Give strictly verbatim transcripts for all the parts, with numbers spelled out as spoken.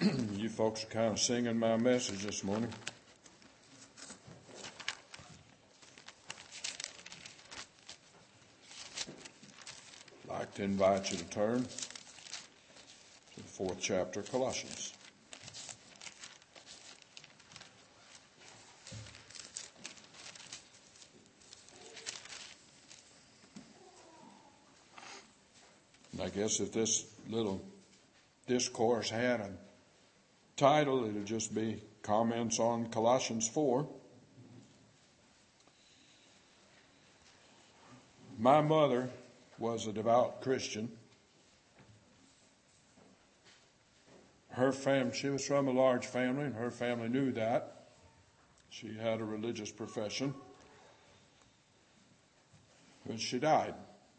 You folks are kind of singing my message this morning. I'd like to invite you to turn to the fourth chapter of Colossians. And I guess if this little discourse had a title, it'll just be Comments on Colossians four. My mother was a devout Christian. Her family, she was from a large family, and her family knew that. She had a religious profession. But she died.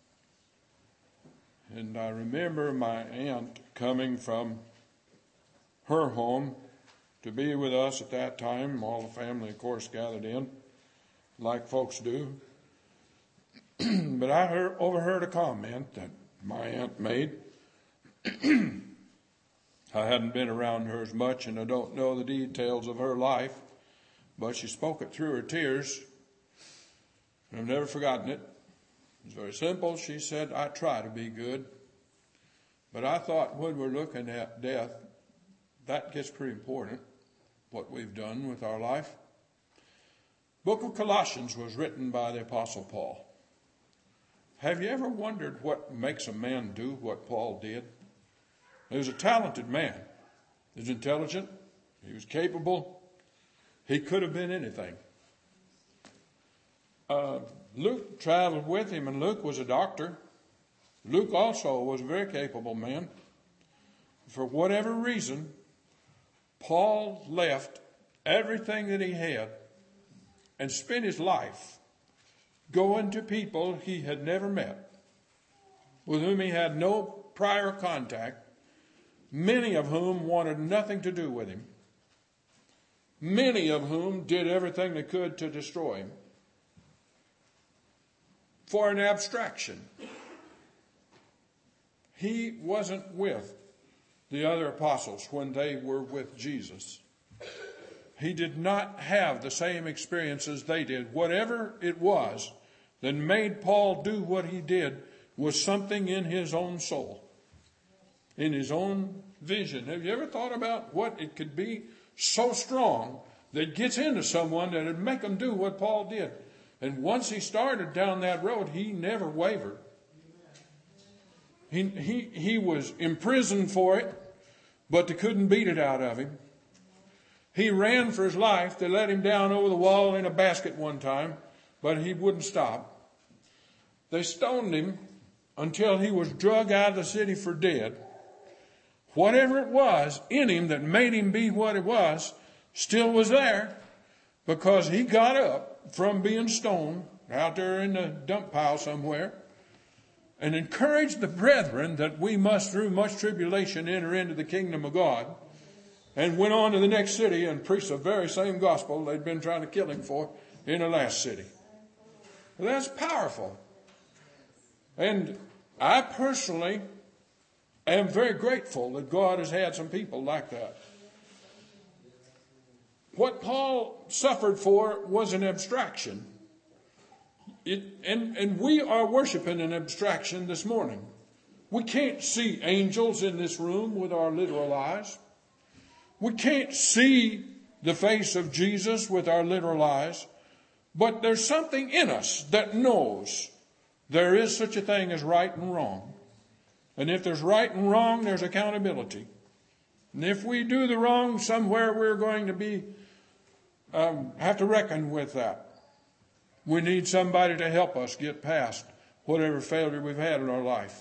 And I remember my aunt coming from her home to be with us at that time. All the family, of course, gathered in, like folks do. But I heard, overheard a comment that my aunt made. I hadn't been around her as much, and I don't know the details of her life, but she spoke it through her tears, and I've never forgotten it. It was very simple. She said, I try to be good, but I thought when we're looking at death, that gets pretty important, what we've done with our life. Book of Colossians was written by the Apostle Paul. Have you ever wondered what makes a man do what Paul did? He was a talented man. He was intelligent. He was capable. He could have been anything. Uh, Luke traveled with him, and Luke was a doctor. Luke also was a very capable man. For whatever reason, Paul left everything that he had and spent his life going to people he had never met, with whom he had no prior contact, many of whom wanted nothing to do with him, many of whom did everything they could to destroy him, for an abstraction. He wasn't with the other apostles when they were with Jesus. He did not have the same experiences they did. Whatever it was that made Paul do what he did was something in his own soul, in his own vision. Have you ever thought about what it could be so strong that gets into someone that would make them do what Paul did? And once he started down that road, he never wavered. He, he, he was imprisoned for it, but they couldn't beat it out of him. He ran for his life. They let him down over the wall in a basket one time, but he wouldn't stop. They stoned him until he was dragged out of the city for dead. Whatever it was in him that made him be what it was still was there, because he got up from being stoned out there in the dump pile somewhere and encouraged the brethren that we must through much tribulation enter into the kingdom of God, and went on to the next city and preached the very same gospel they'd been trying to kill him for in the last city. Well, that's powerful. And I personally am very grateful that God has had some people like that. What Paul suffered for was an abstraction. It, and, and we are worshiping an abstraction this morning. We can't see angels in this room with our literal eyes. We can't see the face of Jesus with our literal eyes. But there's something in us that knows there is such a thing as right and wrong. And if there's right and wrong, there's accountability. And if we do the wrong somewhere, we're going to be um, have to reckon with that. We need somebody to help us get past whatever failure we've had in our life.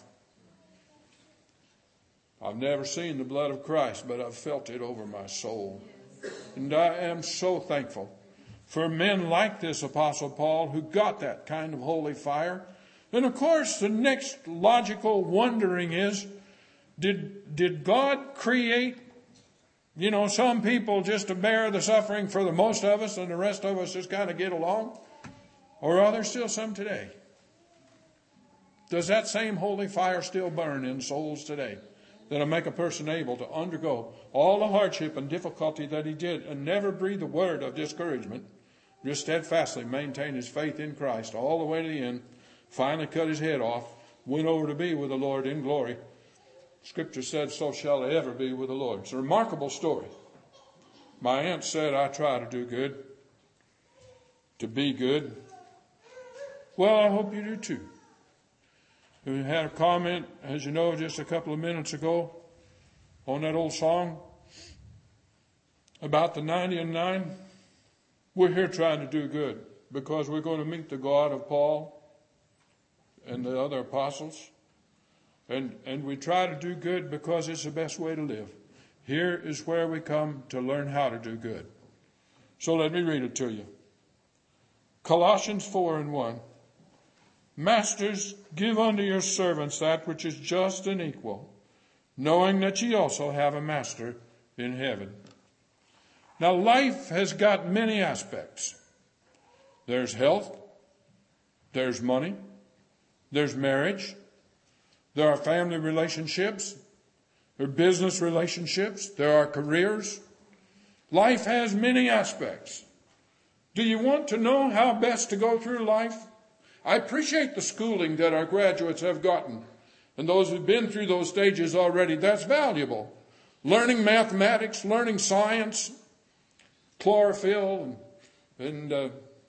I've never seen the blood of Christ, but I've felt it over my soul. And I am so thankful for men like this Apostle Paul who got that kind of holy fire. And of course, the next logical wondering is, did, did God create, you know, some people just to bear the suffering for the most of us and the rest of us just kind of get along? Or are there still some today? Does that same holy fire still burn in souls today? that'll make a person able to undergo all the hardship and difficulty that he did and never breathe a word of discouragement. Just steadfastly maintain his faith in Christ all the way to the end. Finally cut his head off, went over to be with the Lord in glory. Scripture said, so shall they ever be with the Lord. It's a remarkable story. My aunt said, I try to do good, to be good. Well, I hope you do too. We had a comment, as you know, just a couple of minutes ago on that old song about the ninety and nine. We're here trying to do good because we're going to meet the God of Paul and the other apostles. And, and we try to do good because it's the best way to live. Here is where we come to learn how to do good. So let me read it to you. Colossians four and one. Masters, give unto your servants that which is just and equal, knowing that ye also have a master in heaven. Now, life has got many aspects. There's health, there's money, there's marriage, there are family relationships, there are business relationships, there are careers. Life has many aspects. Do you want to know how best to go through life? I appreciate the schooling that our graduates have gotten, and those who've been through those stages already. That's valuable. Learning mathematics, learning science, chlorophyll, and, and uh,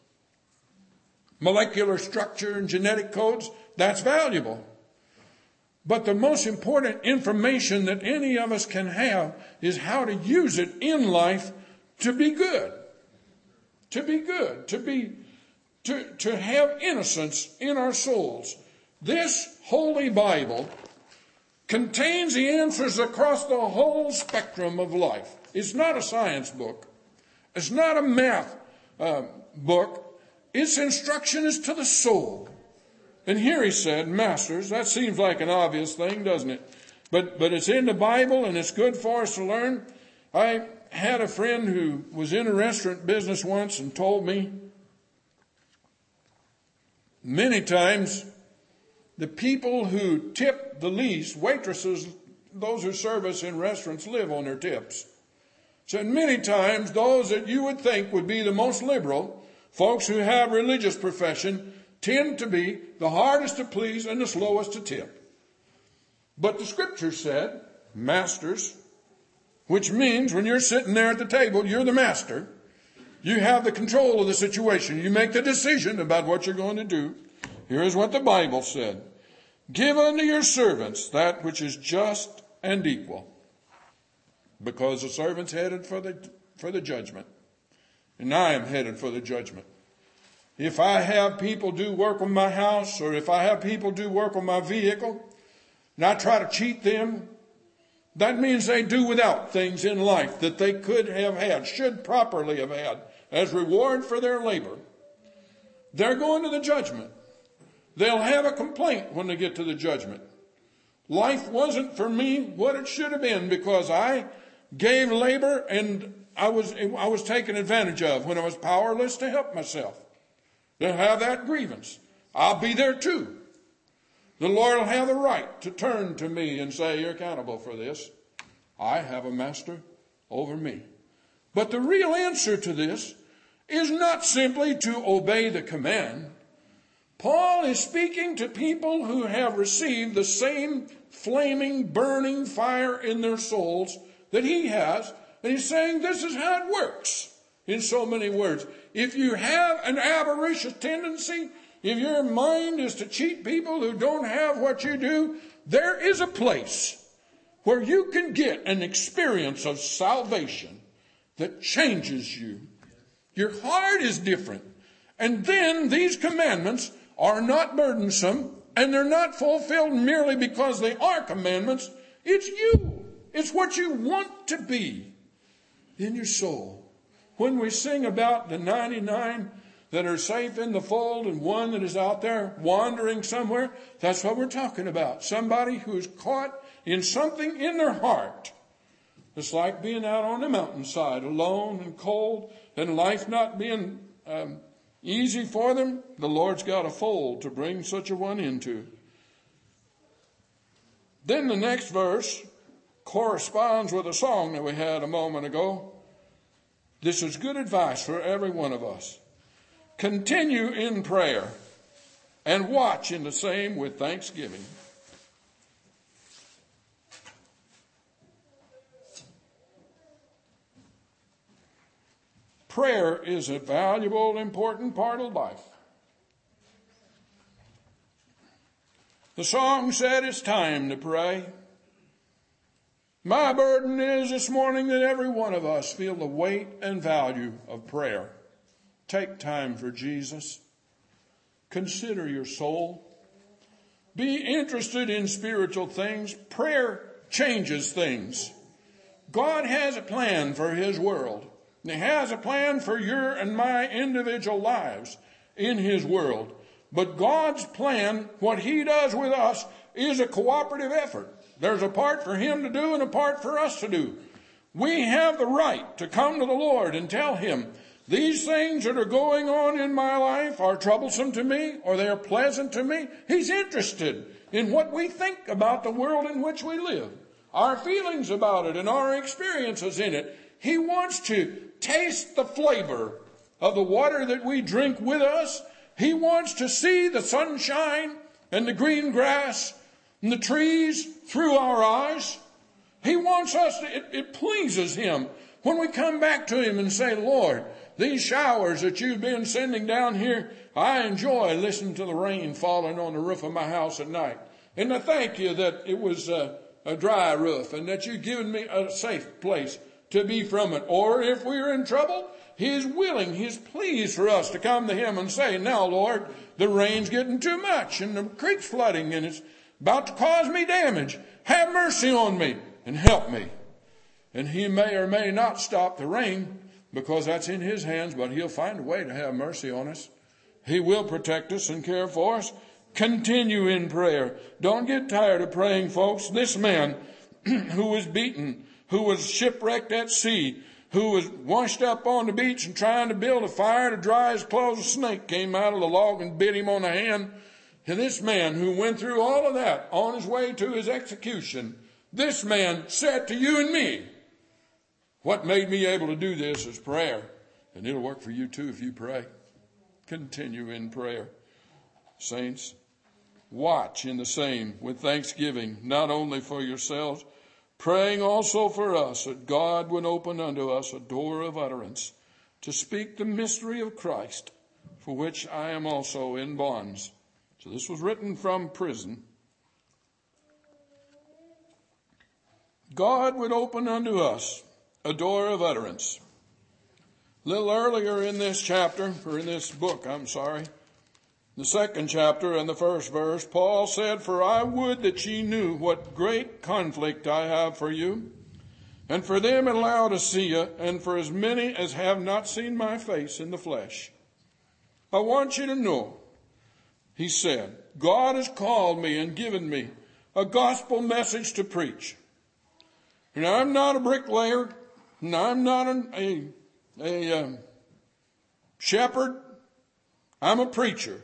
molecular structure and genetic codes, that's valuable. But the most important information that any of us can have is how to use it in life to be good. To be good, to be To, to have innocence in our souls. This Holy Bible contains the answers across the whole spectrum of life. It's not a science book. It's not a math uh, book. Its instruction is to the soul. And here he said, masters, that seems like an obvious thing, doesn't it? But, but it's in the Bible and it's good for us to learn. I had a friend who was in a restaurant business once and told me many times, the people who tip the least, waitresses, those who serve us in restaurants, live on their tips. So many times, those that you would think would be the most liberal, folks who have religious profession, tend to be the hardest to please and the slowest to tip. But the scripture said, masters, which means when you're sitting there at the table, you're the master. You have the control of the situation. You make the decision about what you're going to do. Here is what the Bible said. Give unto your servants that which is just and equal. Because the servant's headed for the, for the judgment. And I am headed for the judgment. If I have people do work on my house, or if I have people do work on my vehicle, and I try to cheat them, that means they do without things in life that they could have had, should properly have had, as reward for their labor. They're going to the judgment. They'll have a complaint when they get to the judgment. Life wasn't for me what it should have been because I gave labor and I was, I was taken advantage of when I was powerless to help myself. They'll have that grievance. I'll be there too. The Lord will have the right to turn to me and say, you're accountable for this. I have a master over me. But the real answer to this is not simply to obey the command. Paul is speaking to people who have received the same flaming, burning fire in their souls that he has. And he's saying this is how it works in so many words. If you have an avaricious tendency, if your mind is to cheat people who don't have what you do, there is a place where you can get an experience of salvation that changes you. Your heart is different. And then these commandments are not burdensome, and they're not fulfilled merely because they are commandments. It's you. It's what you want to be in your soul. When we sing about the ninety-nine that are safe in the fold and one that is out there wandering somewhere, that's what we're talking about. Somebody who's caught in something in their heart. It's like being out on the mountainside alone and cold and life not being um, easy for them. The Lord's got a fold to bring such a one into. Then the next verse, corresponds with a song that we had a moment ago. This is good advice for every one of us. Continue in prayer and watch in the same with thanksgiving. Prayer is a valuable, important part of life. The song said it's time to pray. My burden is this morning that every one of us feel the weight and value of prayer. Take time for Jesus. Consider your soul. Be interested in spiritual things. Prayer changes things. God has a plan for his world. He has a plan for your and my individual lives in his world. But God's plan, what he does with us, is a cooperative effort. There's a part for him to do and a part for us to do. We have the right to come to the Lord and tell him, these things that are going on in my life are troublesome to me, or they are pleasant to me. He's interested in what we think about the world in which we live, our feelings about it and our experiences in it. He wants to taste the flavor of the water that we drink with us. He wants to see the sunshine and the green grass and the trees through our eyes. He wants us to, it, it pleases him when we come back to him and say, Lord, these showers that you've been sending down here, I enjoy listening to the rain falling on the roof of my house at night. And I thank you that it was a, a dry roof and that you've given me a safe place to be from it. Or if we're in trouble, he's willing, he's pleased for us to come to him and say, now, Lord, the rain's getting too much and the creek's flooding and it's about to cause me damage. Have mercy on me and help me. And he may or may not stop the rain because that's in his hands, but he'll find a way to have mercy on us. He will protect us and care for us. Continue in prayer. Don't get tired of praying, folks. This man who was beaten, who was shipwrecked at sea, who was washed up on the beach and trying to build a fire to dry his clothes, a snake came out of the log and bit him on the hand. And this man who went through all of that on his way to his execution, this man said to you and me, what made me able to do this is prayer. And it'll work for you too if you pray. Continue in prayer. Saints, watch in the same with thanksgiving, not only for yourselves, praying also for us that God would open unto us a door of utterance to speak the mystery of Christ, for which I am also in bonds. So this was written from prison. God would open unto us a door of utterance. A little earlier in this chapter, or in this book, I'm sorry, the second chapter and the first verse, Paul said, for I would that ye knew what great conflict I have for you, and for them in Laodicea, and for as many as have not seen my face in the flesh. I want you to know, he said, God has called me and given me a gospel message to preach. And I'm not a bricklayer, and I'm not an, a, a um, shepherd. I'm a preacher.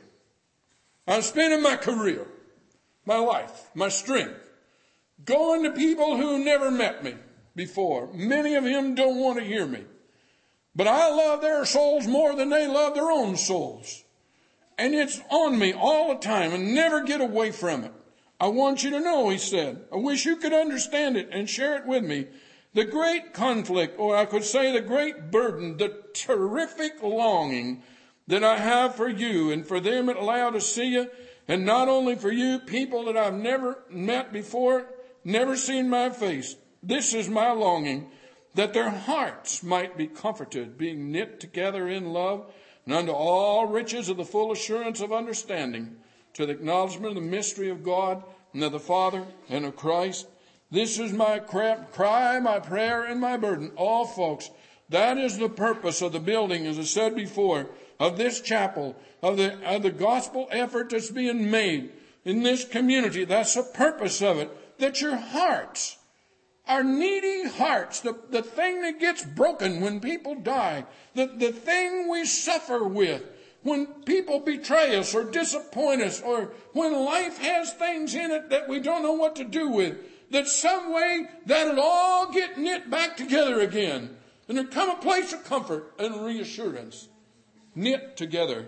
I'm spending my career, my life, my strength, going to people who never met me before. Many of them don't want to hear me. But I love their souls more than they love their own souls. And it's on me all the time and never get away from it. I want you to know, he said, I wish you could understand it and share it with me. The great conflict, or I could say the great burden, the terrific longing that I have for you and for them at Laodicea, and not only for you, people that I've never met before, never seen my face. This is my longing, that their hearts might be comforted, being knit together in love, and unto all riches of the full assurance of understanding, to the acknowledgement of the mystery of God and of the Father and of Christ. This is my cry, my prayer, and my burden. All folks, that is the purpose of the building, as I said before, of this chapel, of the, of the gospel effort that's being made in this community. That's the purpose of it, that your hearts, our needy hearts, the, the thing that gets broken when people die, the, the thing we suffer with, when people betray us or disappoint us, or when life has things in it that we don't know what to do with, that some way that'll all get knit back together again. And there'll come a place of comfort and reassurance. Knit together.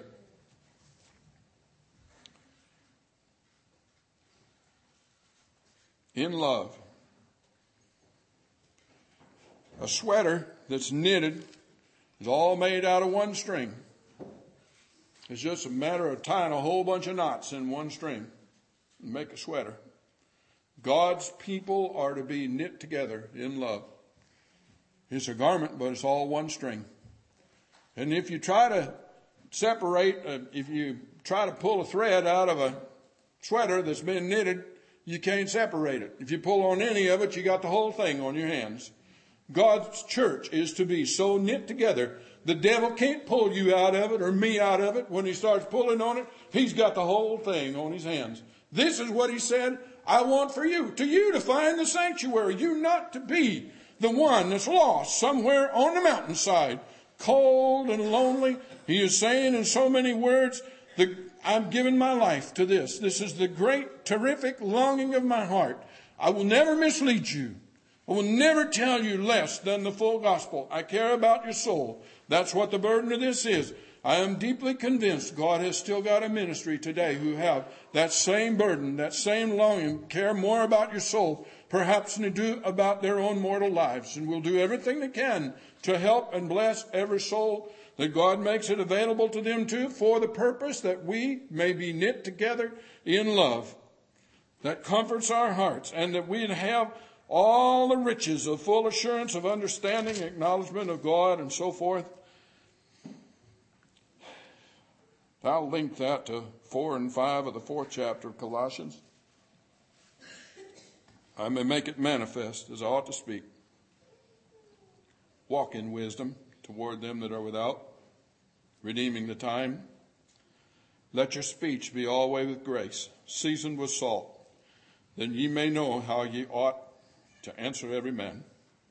In love. A sweater that's knitted is all made out of one string. It's just a matter of tying a whole bunch of knots in one string and make a sweater. God's people are to be knit together in love. It's a garment, but it's all one string. And if you try to separate, uh, if you try to pull a thread out of a sweater that's been knitted, you can't separate it. If you pull on any of it, you got the whole thing on your hands. God's church is to be so knit together, the devil can't pull you out of it or me out of it. When he starts pulling on it, he's got the whole thing on his hands. This is what he said, I want for you, to you to find the sanctuary. You not to be the one that's lost somewhere on the mountainside, cold and lonely. He is saying in so many words, the, I'm giving my life to this. This is the great, terrific longing of my heart. I will never mislead you. I will never tell you less than the full gospel. I care about your soul. That's what the burden of this is. I am deeply convinced God has still got a ministry today who have that same burden, that same longing, care more about your soul, perhaps than they do about their own mortal lives. And will do everything they can to help and bless every soul that God makes it available to them too, for the purpose that we may be knit together in love that comforts our hearts, and that we'd have all the riches of full assurance of understanding, acknowledgement of God, and so forth. I'll link that to four and five of the fourth chapter of Colossians. I may make it manifest as I ought to speak. Walk in wisdom toward them that are without, redeeming the time. Let your speech be always with grace, seasoned with salt, that ye may know how ye ought to answer every man.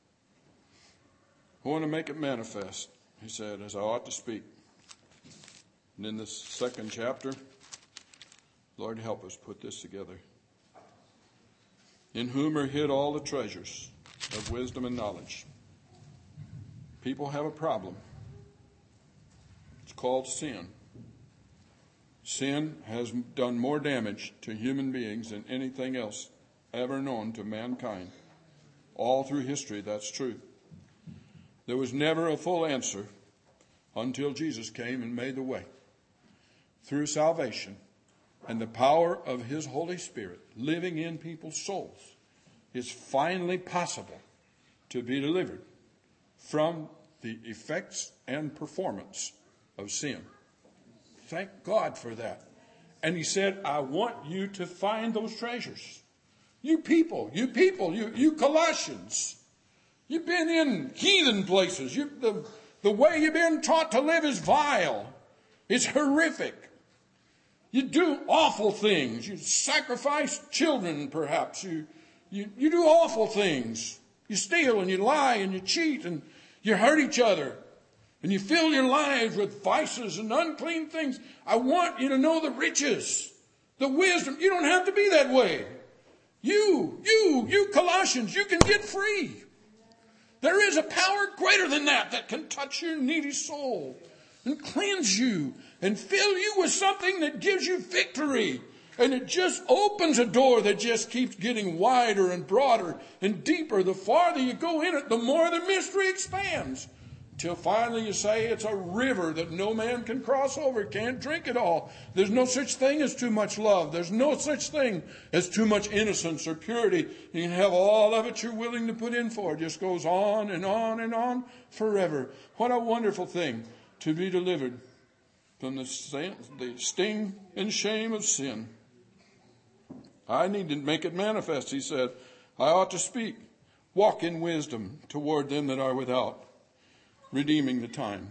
I want to make it manifest, he said, as I ought to speak. And in this second chapter, Lord, help us put this together. In whom are hid all the treasures of wisdom and knowledge. People have a problem. It's called sin. Sin has done more damage to human beings than anything else ever known to mankind. All through history, that's true. There was never a full answer until Jesus came and made the way. Through salvation and the power of his Holy Spirit living in people's souls, it's finally possible to be delivered from the effects and performance of sin. Thank God for that. And he said, I want you to find those treasures. You people, you people, you, you Colossians, you've been in heathen places. You, the, the way you've been taught to live is vile. It's horrific. You do awful things. You sacrifice children, perhaps. You, you, you do awful things. You steal and you lie and you cheat and you hurt each other. And you fill your lives with vices and unclean things. I want you to know the riches, the wisdom. You don't have to be that way. You, you, you Colossians, you can get free. There is a power greater than that that can touch your needy soul and cleanse you and fill you with something that gives you victory. And it just opens a door that just keeps getting wider and broader and deeper. The farther you go in it, the more the mystery expands. Till finally you say it's a river that no man can cross over, can't drink it all. There's no such thing as too much love. There's no such thing as too much innocence or purity. You can have all of it you're willing to put in for. It just goes on and on and on forever. What a wonderful thing to be delivered from the sting and shame of sin. I need to make it manifest, he said. I ought to speak. Walk in wisdom toward them that are without, redeeming the time.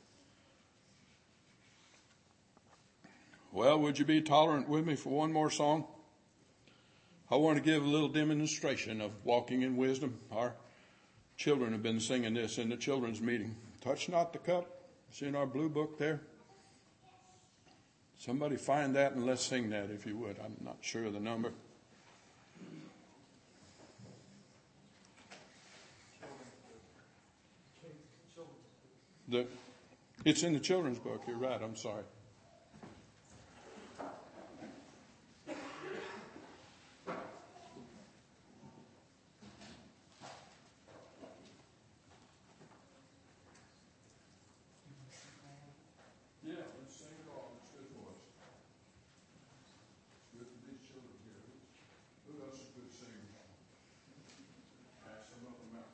Well, would you be tolerant with me for one more song? I want to give a little demonstration of walking in wisdom. Our children have been singing this in the children's meeting. Touch not the cup. It's in our blue book there. Somebody find that and let's sing that if you would. I'm not sure of the number. The, it's in the children's book. You're right. I'm sorry. Yeah, let's sing it all. It's good for us. It's good for these children here. Who else is good singers? Ask some of them out.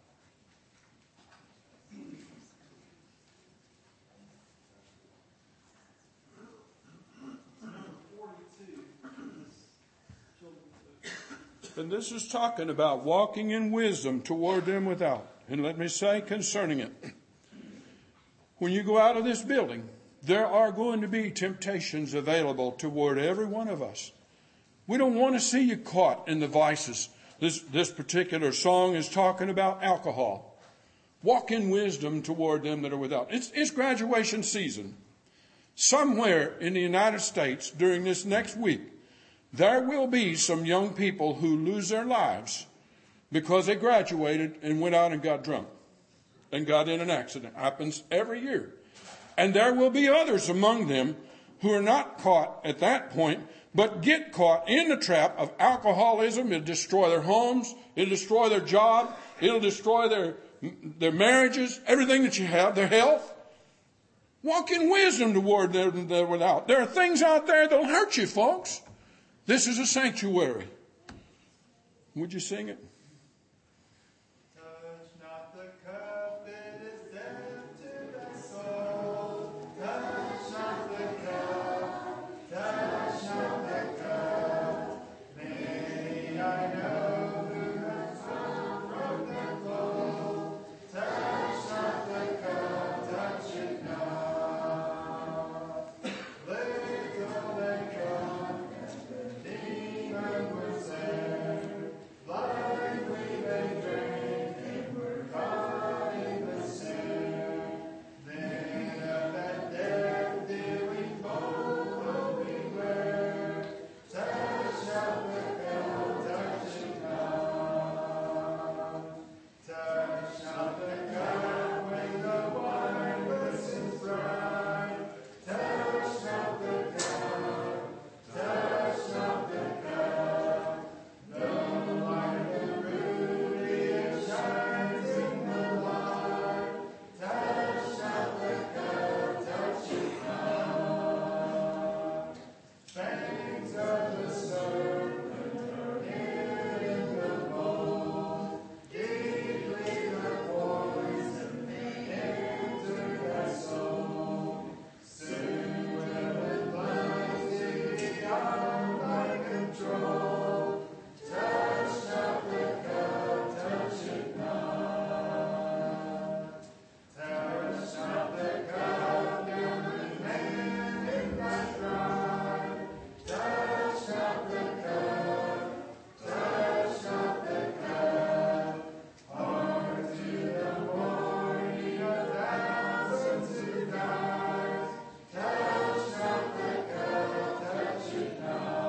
And this is talking about walking in wisdom toward them without. And let me say concerning it, when you go out of this building, there are going to be temptations available toward every one of us. We don't want to see you caught in the vices. This, this particular song is talking about alcohol. Walk in wisdom toward them that are without. It's, it's graduation season. Somewhere in the United States during this next week, there will be some young people who lose their lives because they graduated and went out and got drunk and got in an accident. It happens every year. And there will be others among them who are not caught at that point, but get caught in the trap of alcoholism. It'll destroy their homes. It'll destroy their job. It'll destroy their, their marriages, everything that you have, their health. Walk in wisdom toward them that are without. There are things out there that'll hurt you, folks. This is a sanctuary. Would you sing it? Touch not the cup, it is death to thy soul. Touch not the cup, touch not the cup. Many I know who have drunk from the flow. Touch not the cup, touch it not. Little they come. Demon was there, blindly they drank, and were caught in the sin. Then of that death dealing bold, oh beware. Touch not the cup, touch it not. Touch not the cup when the wine glistens bright. Touch not the cup, touch not the cup. No like the ruby it shines in the light. Touch not the cup, touch it not. Fangs of the serpent are hid in the bowl. Deeply the poison may enter thy soul. Soon will it plunge thee beyond thy control. Touch not the cup, touch it not. Touch not the cup, you'll remain in thy pride. Touch not the cup, touch not the cup. Hard to the morning of thousands who die. Touch not the cup, touch it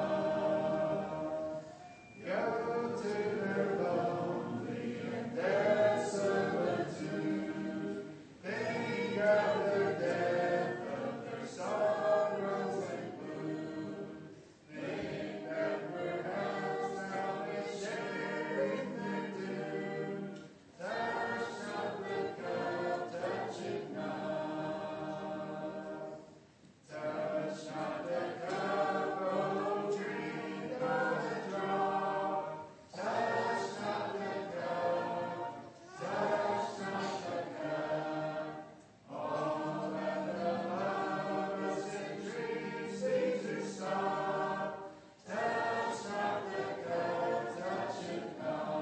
not. Go to their lonely and desolate solitude. Think of their death, of their sorrows and gloom. Think that perhaps now they share in their doom. Touch not the cup, touch it not. Touch not the cup, oh drink of the drop. Touch not the cup, touch not the cup. All that the lovers and dreams need to stop. Touch not the cup, touch it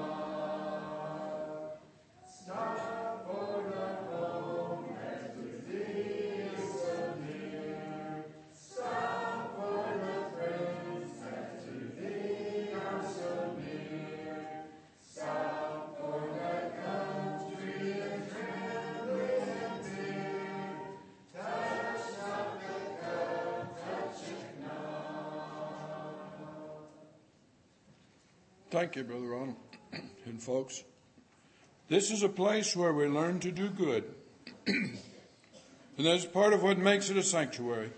not. Stop for the home that to thee is so near. Stop for the friends that to thee are so near. Stop for the country and trembling and fear. Touch not the cup, touch it not. Thank you, Brother Ronald. And folks, this is a place where we learn to do good. And that's part of what makes it a sanctuary.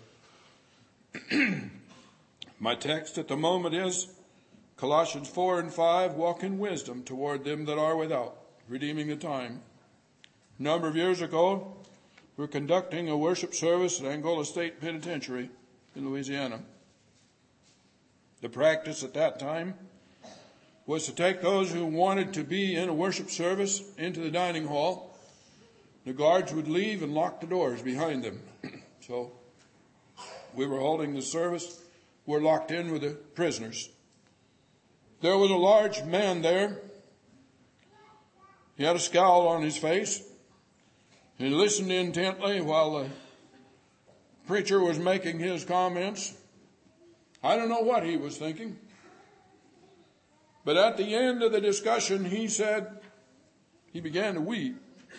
My text at the moment is Colossians four and five, walk in wisdom toward them that are without, redeeming the time. A number of years ago, we were conducting a worship service at Angola State Penitentiary in Louisiana. The practice at that time was to take those who wanted to be in a worship service into the dining hall. The guards would leave and lock the doors behind them. So we were holding the service. We're locked in with the prisoners. There was a large man there. He had a scowl on his face. He listened intently while the preacher was making his comments. I don't know what he was thinking. But at the end of the discussion, he said, he began to weep.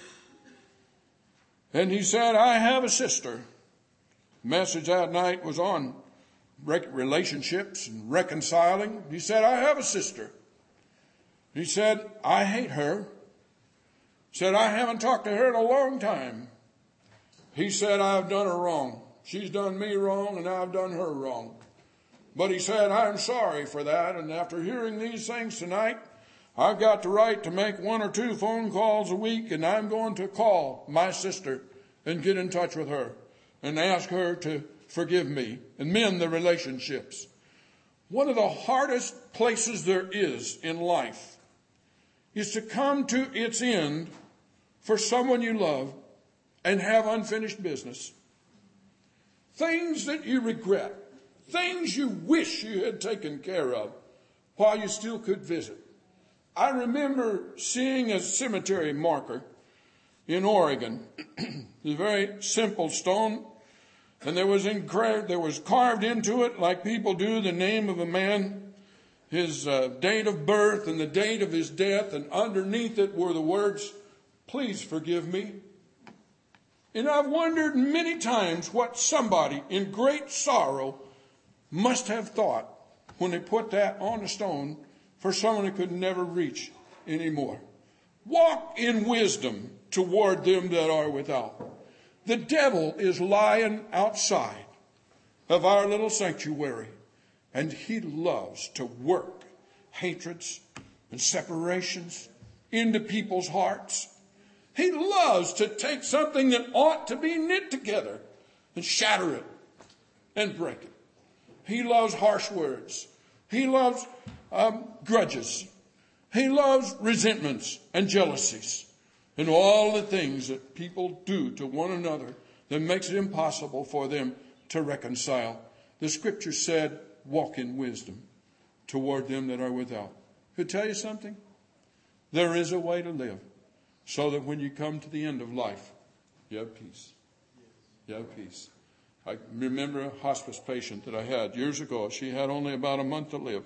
And he said, I have a sister. The message that night was on relationships and reconciling. He said, I have a sister. He said, I hate her. He said, I haven't talked to her in a long time. He said, I've done her wrong. She's done me wrong and I've done her wrong. But he said, I'm sorry for that. And after hearing these things tonight, I've got the right to make one or two phone calls a week, and I'm going to call my sister and get in touch with her and ask her to forgive me and mend the relationships. One of the hardest places there is in life is to come to its end for someone you love and have unfinished business. Things that you regret. Things you wish you had taken care of while you still could visit. I remember seeing a cemetery marker in Oregon. A very simple stone. And there was, engraved, there was carved into it, like people do, the name of a man, his uh, date of birth and the date of his death. And underneath it were the words, please forgive me. And I've wondered many times what somebody in great sorrow must have thought when they put that on a stone for someone who could never reach anymore. Walk in wisdom toward them that are without. The devil is lying outside of our little sanctuary, and he loves to work hatreds and separations into people's hearts. He loves to take something that ought to be knit together and shatter it and break it. He loves harsh words. He loves um, grudges. He loves resentments and jealousies and all the things that people do to one another that makes it impossible for them to reconcile. The scripture said, walk in wisdom toward them that are without. Could I tell you something? There is a way to live so that when you come to the end of life, you have peace. You have peace. I remember a hospice patient that I had years ago. She had only about a month to live.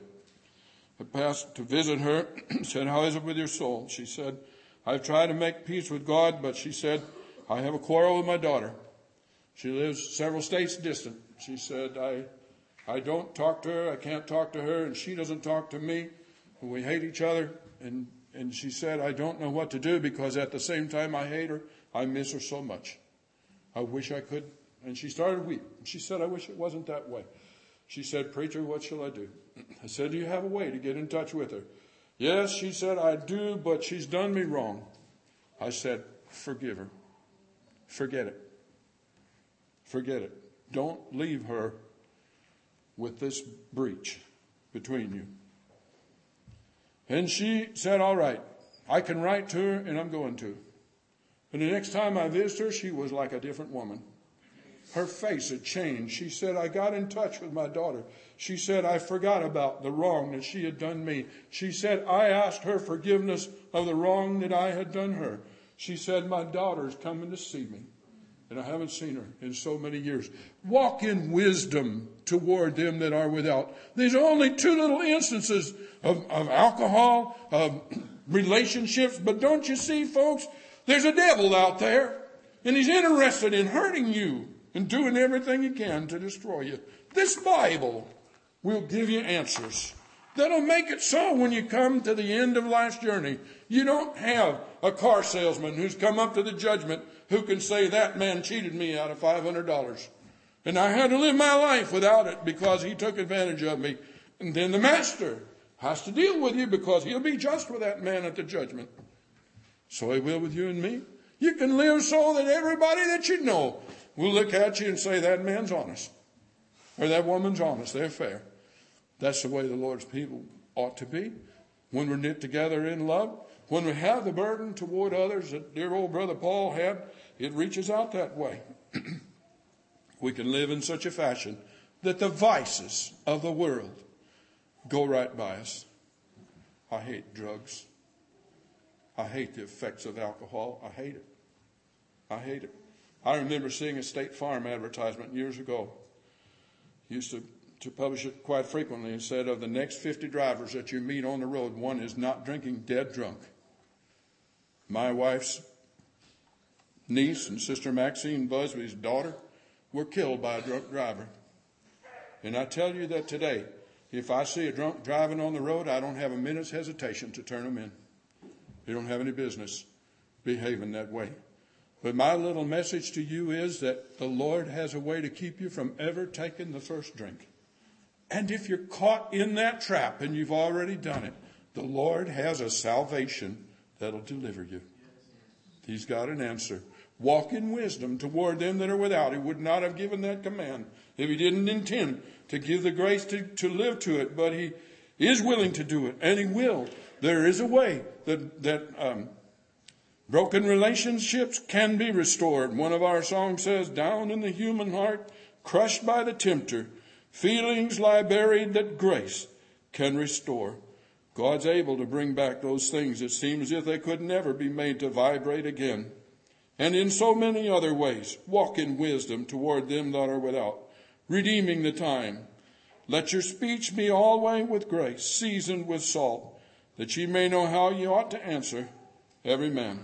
I passed to visit her, said, how is it with your soul? She said, I've tried to make peace with God, but she said, I have a quarrel with my daughter. She lives several states distant. She said, I, I don't talk to her. I can't talk to her, and she doesn't talk to me. And we hate each other. And, and she said, I don't know what to do because at the same time I hate her, I miss her so much. I wish I could. And she started weeping. She said, I wish it wasn't that way. She said, preacher, what shall I do? I said, do you have a way to get in touch with her? Yes, she said, I do, but she's done me wrong. I said, forgive her. Forget it. Forget it. Don't leave her with this breach between you. And she said, all right, I can write to her and I'm going to. And the next time I visited her, she was like a different woman. Her face had changed. She said, I got in touch with my daughter. She said, I forgot about the wrong that she had done me. She said, I asked her forgiveness of the wrong that I had done her. She said, my daughter's coming to see me. And I haven't seen her in so many years. Walk in wisdom toward them that are without. There's only two little instances of, of alcohol, of relationships. But don't you see, folks, there's a devil out there. And he's interested in hurting you and doing everything he can to destroy you. This Bible will give you answers That'll make it so when you come to the end of life's journey. You don't have a car salesman who's come up to the judgment who can say, that man cheated me out of five hundred dollars. And I had to live my life without it because he took advantage of me. And then the master has to deal with you because he'll be just with that man at the judgment. So he will with you and me. You can live so that everybody that you know will look at you and say, that man's honest. Or that woman's honest. They're fair. That's the way the Lord's people ought to be. When we're knit together in love, when we have the burden toward others that dear old brother Paul had, it reaches out that way. We can live in such a fashion that the vices of the world go right by us. I hate drugs. I hate the effects of alcohol. I hate it. I hate it. I remember seeing a State Farm advertisement years ago. Used to to publish it quite frequently, and said, of the next fifty drivers that you meet on the road, one is not drinking, dead drunk. My wife's niece and Sister Maxine Busby's daughter were killed by a drunk driver. And I tell you that today, if I see a drunk driving on the road, I don't have a minute's hesitation to turn them in. They don't have any business behaving that way. But my little message to you is that the Lord has a way to keep you from ever taking the first drink. And if you're caught in that trap and you've already done it, the Lord has a salvation that'll deliver you. He's got an answer. Walk in wisdom toward them that are without. He would not have given that command if he didn't intend to give the grace to, to live to it. But he is willing to do it, and he will. There is a way that, that um, broken relationships can be restored. One of our songs says, down in the human heart, crushed by the tempter, feelings lie buried that grace can restore. God's able to bring back those things that seem as if they could never be made to vibrate again. And in so many other ways, walk in wisdom toward them that are without, redeeming the time. Let your speech be always with grace, seasoned with salt, that ye may know how ye ought to answer every man.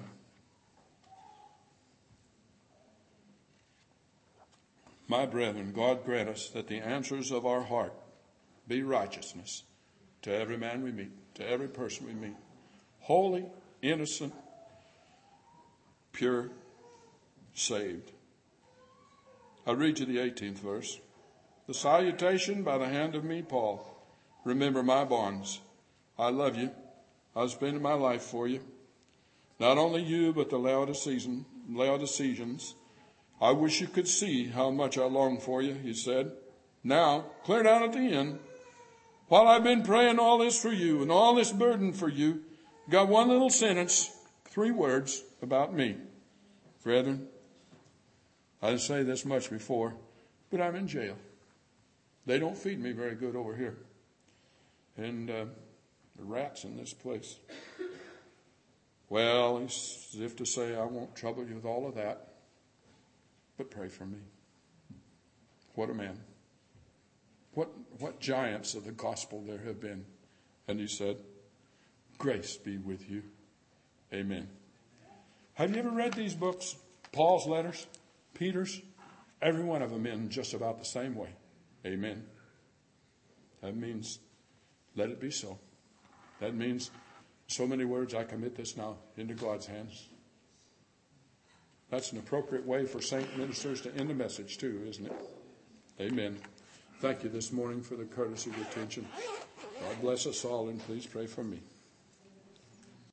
My brethren, God grant us that the answers of our heart be righteousness to every man we meet, to every person we meet. Holy, innocent, pure, saved. I read you the eighteenth verse. The salutation by the hand of me, Paul. Remember my bonds. I love you. I've spent my life for you. Not only you, but the Laodicean, Laodiceans. I wish you could see how much I long for you, he said. Now, clear down at the end. While I've been praying all this for you and all this burden for you, got one little sentence, three words about me. Brethren, I didn't say this much before, but I'm in jail. They don't feed me very good over here. And uh, the rats in this place. Well, it's as if to say, I won't trouble you with all of that. But pray for me. What a man. What, what giants of the gospel there have been. And he said, grace be with you. Amen. Have you ever read these books? Paul's letters, Peter's? Every one of them in just about the same way. Amen. That means, let it be so. That means, so many words, I commit this now into God's hands. That's an appropriate way for saint ministers to end a message too, isn't it? Amen. Thank you this morning for the courtesy of attention. God bless us all, and please pray for me.